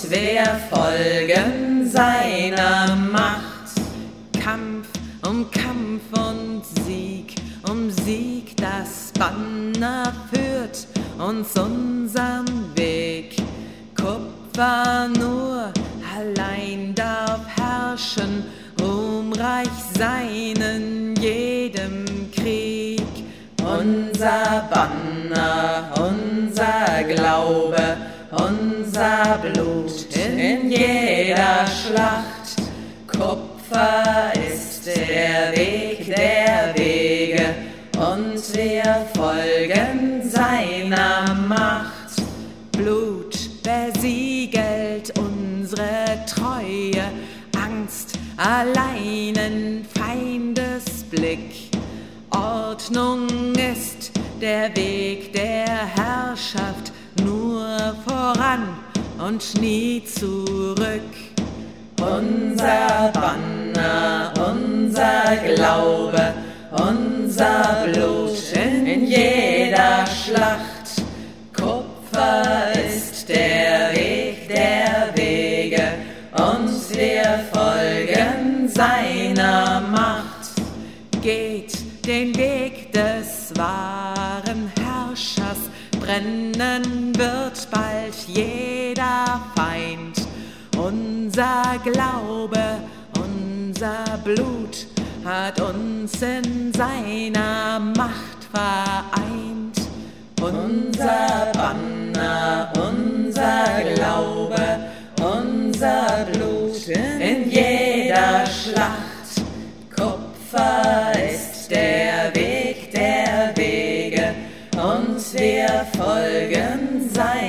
und wir folgen seiner Macht. Kampf um Kampf und Sieg um Sieg, das Banner führt uns unseren Weg. Kupfer nur allein darf herrschen, ruhmreich sein in jedem Krieg. Unser Banner, unser Glaube, unser Blut in jeder Schlacht. Kupfer ist der Weg der Wege und wir folgen seiner Macht. Blut versiegelt unsere Treue, Angst allein in Feindesblick. Ordnung ist der Weg der Herrschaft, nur voran und nie zurück. Unser Banner, unser Glaube, unser Blut in jeder Schlacht. Kupfer ist der Weg der Wege und wir folgen seiner Macht. Geht den Weg des wahren Herrschers, brennen wird bald jeder Feind. Unser Glaube, unser Blut hat uns in seiner Macht vereint. Unser Banner, unser Glaube, unser Blut in jeder Schlacht. Kupfer ist der Weg der Wege und wir folgen seiner